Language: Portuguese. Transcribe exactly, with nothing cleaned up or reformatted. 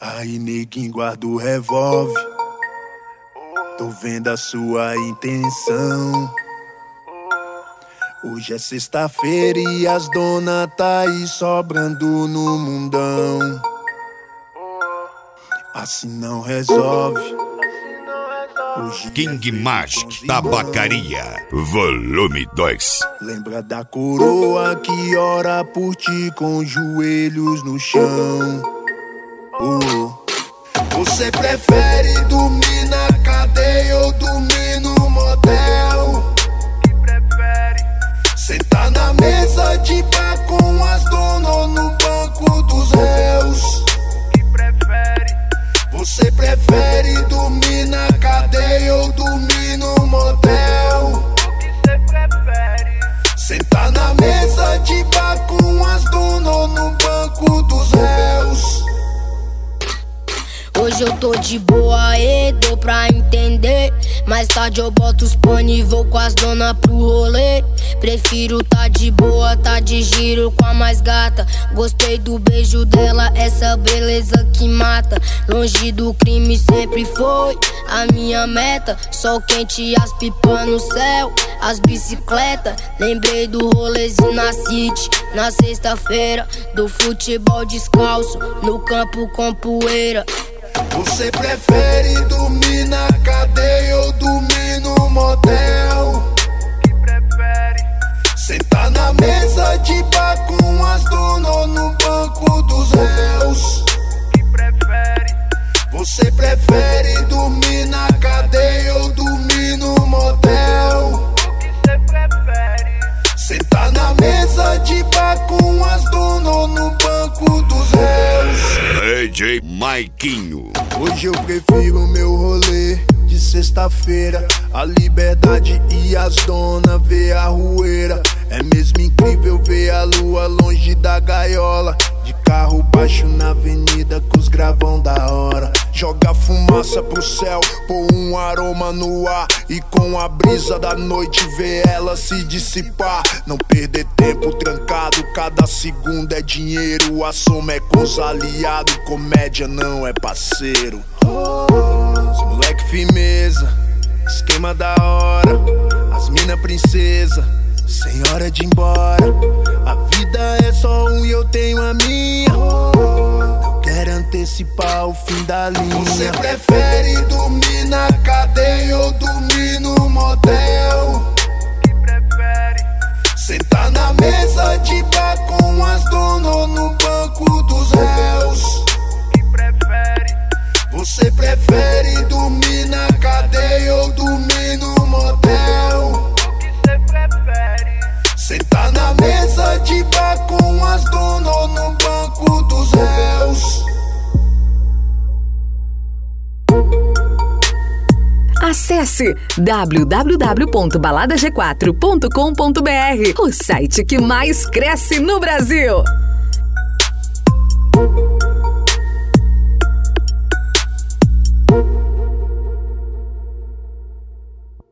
Aí, neguinho, guarda o revólver. Tô vendo a sua intenção. Hoje é sexta-feira e as dona tá aí sobrando no mundão. Assim não resolve. Hoje King Magic Tabacaria, volume dois. Lembra da coroa que ora por ti com os joelhos no chão. Oh. Você prefere dormir na cadeia ou dormir no motel? Que prefere? Sentar na mesa de bar com as donas ou no banco dos réus? Que prefere? Você prefere dormir na cadeia ou dormir no motel? O que cê prefere? Sentar na mesa de bar com as donas ou no banco dos réus? Hoje eu tô de boa e deu pra entender. Mais tarde eu boto os pano e vou com as dona pro rolê. Prefiro tá de boa, tá de giro com a mais gata. Gostei do beijo dela, essa beleza que mata. Longe do crime sempre foi a minha meta. Sol quente e as pipas no céu, as bicicletas. Lembrei do rolezinho na city, na sexta-feira. Do futebol descalço, no campo com poeira. Você prefere dormir na cadeia ou dormir no motel? Que prefere? Sentar na mesa de bar com as donas ou no banco dos réus? Que prefere? Você prefere dormir na cadeia ou dormir no motel? O que cê prefere? Sentar na mesa de bar com as donas ou no banco dos réus? D J Maiquinho. Hoje eu prefiro meu rolê de sexta-feira, a liberdade e as donas ver a rueira. É mesmo incrível ver a lua longe da gaiola, de carro baixo na avenida com os gravão da hora. Joga fumaça pro céu, pôr um aroma no ar, e com a brisa da noite ver ela se dissipar. Não perder tempo trancado, cada segundo é dinheiro. A soma é com os aliados, comédia não é parceiro. Os moleque firmeza, esquema da hora. As mina princesa, sem hora de ir embora. A vida é só um e eu tenho a minha. Não quero antecipar o fim da linha. Você prefere dormir na cadeia ou dormir no motel? Que prefere? Sentar na mesa de bar com as donas ou no banco dos réus? Que prefere? Você prefere dormir na cadeia ou dormir no motel? O que cê prefere? Sentar na mesa de bar com as donas ou no banco dos réus? Acesse w w w ponto balada g quatro ponto com ponto b r, o site que mais cresce no Brasil.